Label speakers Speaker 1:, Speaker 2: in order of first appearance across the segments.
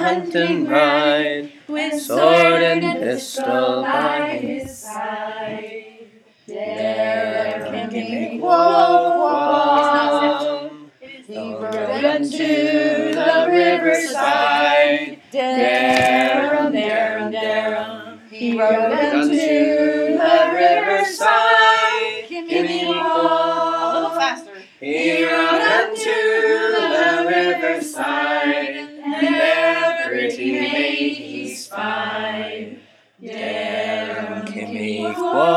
Speaker 1: hunt and ride, with sword and pistol by his side. There can be qualm. He rode unto the riverside. Darum, darum, darum. He rode unto the riverside. Kimmy Qualm. A little faster. He rode unto the riverside, and there a pretty maid he spied. Darum, Kimmy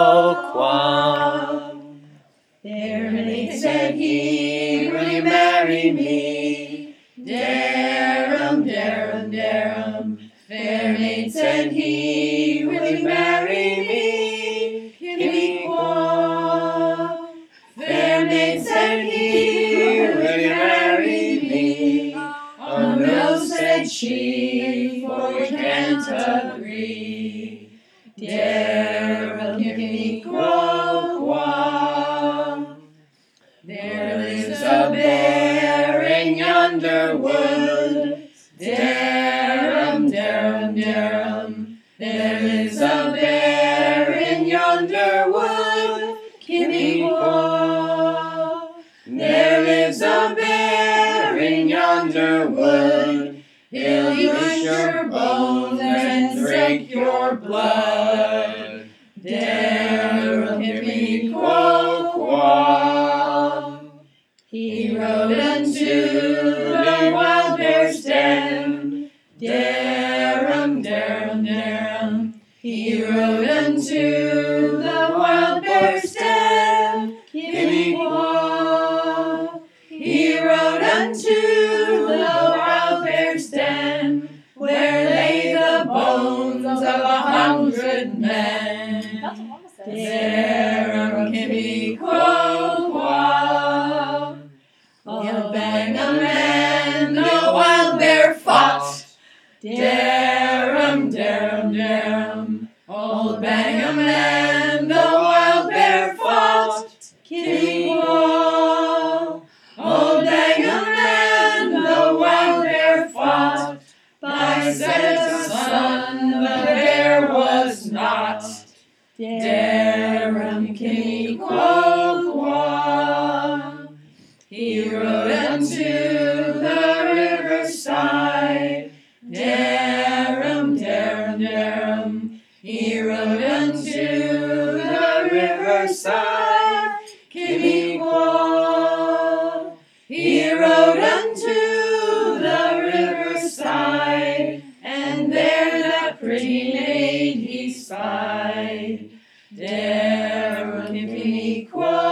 Speaker 1: Qualm. Fair maid, said he, will you marry me? Darum, darum, darum. Fair maid, said he, will you marry me? Kimmy Qualm. Fair maid, said he, will you marry me? Oh no, said she, for we can't agree. Darum, Kimmy Qualm. There lives a bear in yonder wood. Darum, darum, darum. There lives a bear in yonder wood. Kimmy Qualm. There lives a bear in yonder wood. He'll eat your bones and drink your blood. Darum, Kimmy Qualm. He rode unto the wild bear's den. Darum, darum, darum. He rode unto the wild bear's den. Kimmy Qualm. He rode unto the wild bear's den, where lay the bones of 100 men. Darum, Kimmy Qualm. Old Bangham and the wild bear fought. Darum, darum, darum. Old Bangham and the wild bear fought. Kimmy Qualm. Old Bangham and the wild bear fought. By Zeta's son the bear was not. Darum, Kimmy Qualm. He rode unto the riverside. Darum, darum, darum. He rode unto the riverside. Kimmy Qualm. He rode unto the riverside, and there that pretty maid he spied. Darum, Kimmy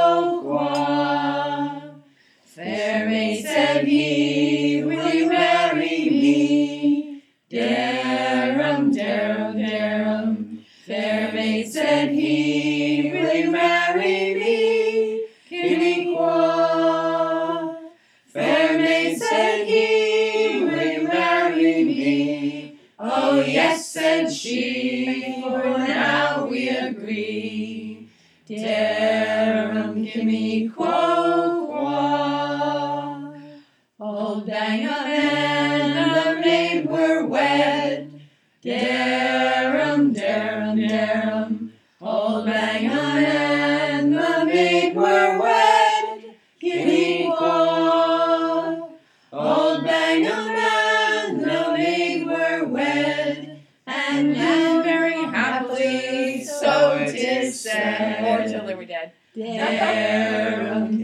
Speaker 1: Qualm. Fair maid, said he, will you marry me? Darum, darum, darum. Fair maid, said he, will you marry me? Kimmy Qualm. Fair maid, said he, will you marry me? Oh yes, said she, for now we agree. Darum, Kimmy Qualm. Old Bangham and the maid were wed. Darum, darum, darum. Old Bangham and the maid were wed. Kimmy Qualm. Old Bangham and the maid were wed, and lived very happily, so 'tis said.
Speaker 2: Or till they were dead.
Speaker 1: Darum,